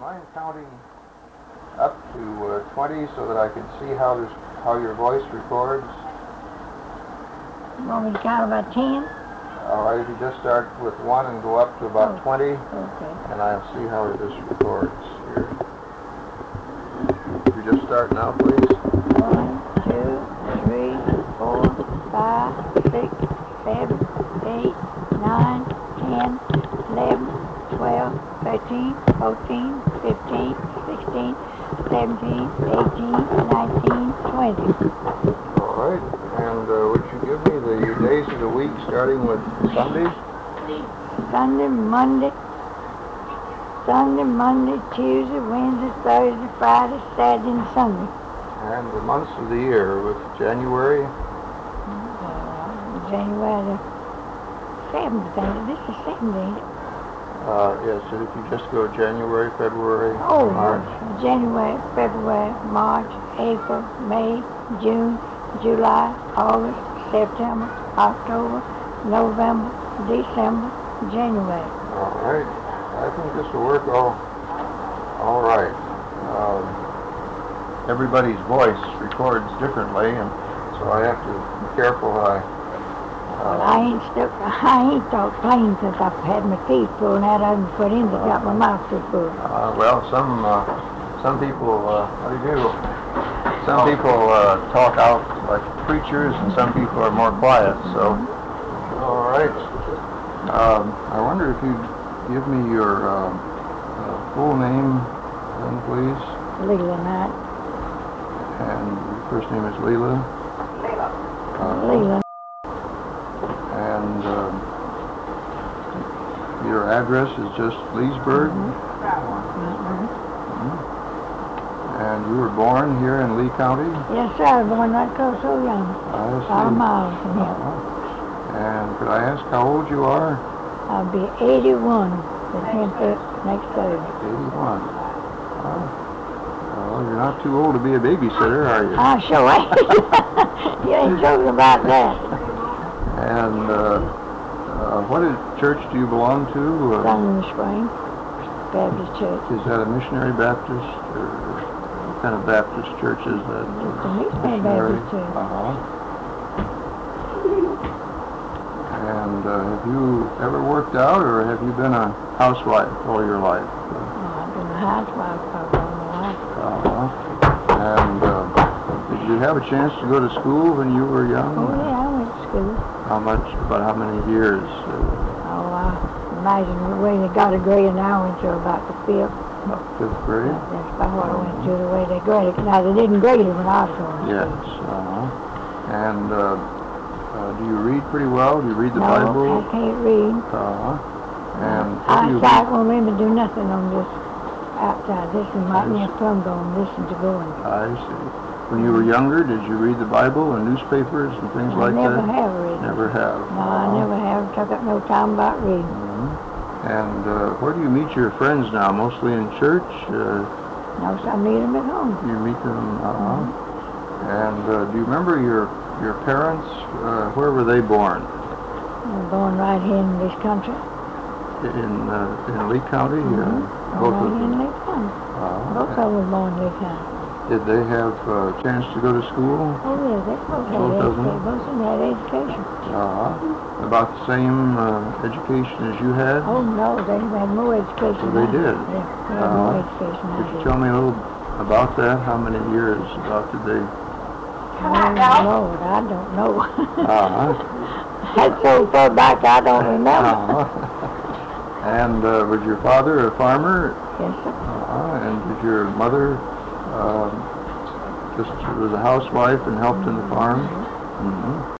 mind counting up to 20 so that I can see how your voice records? You want me to count about 10? All right, if you just start with 1 and go up to about 20, Okay. and I'll see how this records here. If you just start now, please. 1, 2, 3, 4, 5, 6, 7, 8, 9, 10, 11, 12, 13, 14, 15, 16, 17, 18, 19, 20. All right, and would you give me the days of the week starting with Sundays? Sunday, Monday, Tuesday, Wednesday, Thursday, Friday, Saturday, and Sunday. And the months of the year with January? January the 7th, I think. This is 7th, ain't it? Yes, so if you just go January, February, Oh, March. January, February, March, April, May, June, July, August, September, October, November, December, January. All right. I think this will work all right. Everybody's voice records differently, and so I have to be careful. I ain't talked plain since I've had my teeth pulled out of them put in. They got my mouth too full. Well, some people, what do you do? Some people talk out like preachers, and some people are more quiet. So, all right. I wonder if you'd give me your full name, then, please. Leela Knight. And your first name is Leela. Leela. And your address is just Leesburg. And you were born here in Lee County? Yes, sir. I was born right close so young. I see. 5 miles from here. And could I ask how old you are? I'll be 81 the 10th next Thursday. 81. Well, you're not too old to be a babysitter, are you? I sure ain't. You ain't joking about that. And what church do you belong to? Sun Spring Baptist Church. Is that a missionary Baptist, or what kind of Baptist church is that? It's a missionary Baptist church. And have you ever worked out, or have you been a housewife all your life? I've been a housewife for all my life. And did you have a chance to go to school when you were young? Oh, yeah, I went to school. About how many years? I imagine when they got a grade, and I went to about the 5th. About 5th grade? That's about what I went to, the way they graded. Now, they didn't grade it when I was going. Yes. And do you read pretty well? Do you read the Bible? No, I can't read. And I won't let me do nothing on this outside. This is my plum going to listen to going. I see. When you were younger, did you read the Bible and newspapers and things like that? I never have read. Never have? No, I never have. Took up no time about reading. And where do you meet your friends now? Mostly in church? No, so I meet them at home. You meet them? And do you remember your parents? Where were they born? They were born right here in this country. In Lee County? Both of them? In Lee County. Both of them were born in Lee County. Did they have a chance to go to school? Oh, yeah, they both had education. Both of them had education. About the same education as you had? Oh, no, they had more education. So they did? They had more education. Could you tell me a little about that? How many years about did they? Oh, Lord, I don't know. That's so far back I don't remember. And was your father a farmer? Yes, sir. And did your mother just was a housewife and helped in the farm?